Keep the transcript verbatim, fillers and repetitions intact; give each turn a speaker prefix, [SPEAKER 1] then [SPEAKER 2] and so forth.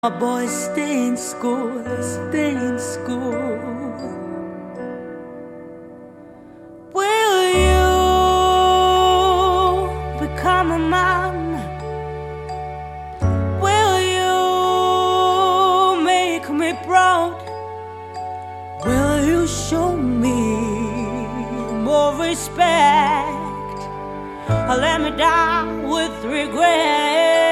[SPEAKER 1] My boys stay in school, stay in school. Will you become a man? Will you make me proud? Will you show me more respect? Or let me die with regret?